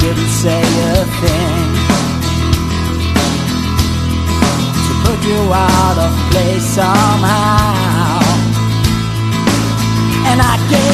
couldn't say a thing to put you out of place somehow. And I gave